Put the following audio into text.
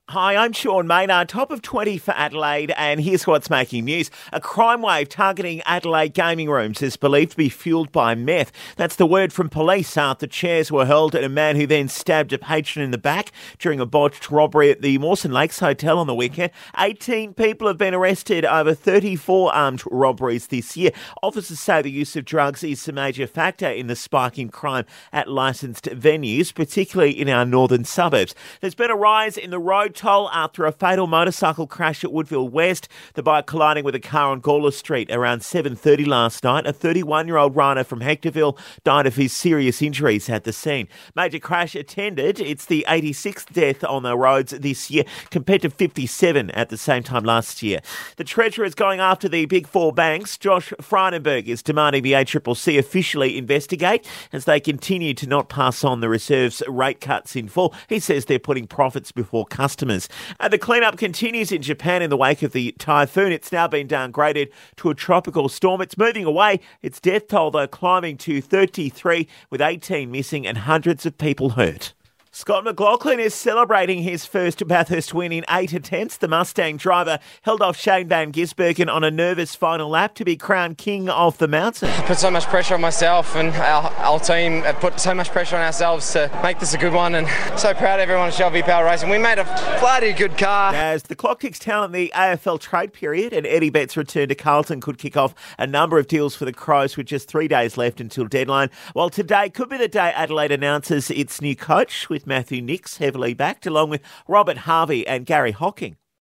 Hi, I'm Sean Maynard, top of 20 for Adelaide, and here's what's making news. A crime wave targeting Adelaide gaming rooms is believed to be fuelled by meth. That's the word from police after chairs were hurled at a man who then stabbed a patron in the back during a botched robbery at the Mawson Lakes Hotel on the weekend. 18 people have been arrested over 34 armed robberies this year. Officers say the use of drugs is a major factor in the spike in crime at licensed venues, particularly in our northern suburbs. There's been a rise in the road toll after a fatal motorcycle crash at Woodville West, the bike colliding with a car on Gawler Street around 7:30 last night. A 31-year-old rider from Hectorville died of his serious injuries at the scene. Major crash attended. It's the 86th death on the roads this year compared to 57 at the same time last year. The Treasurer is going after the big four banks. Josh Frydenberg is demanding the ACCC officially investigate as they continue to not pass on the Reserve's rate cuts in full. He says they're putting profits before customers. The cleanup continues in Japan in the wake of the typhoon. It's now been downgraded to a tropical storm. It's moving away. Its death toll, though, climbing to 33, with 18 missing and hundreds of people hurt. Scott McLaughlin is celebrating his first Bathurst win in 8 attempts. The Mustang driver held off Shane Van Gisbergen on a nervous final lap to be crowned King of the Mountain. I put so much pressure on myself, and our team have put so much pressure on ourselves to make this a good one, and so proud of everyone at Shelby Power Racing. We made a bloody good car. As the clock ticks down on the AFL trade period and Eddie Betts' return to Carlton could kick off a number of deals for the Crows with just 3 days left until deadline. While today could be the day Adelaide announces its new coach, with Matthew Nicks heavily backed, along with Robert Harvey and Gary Hocking.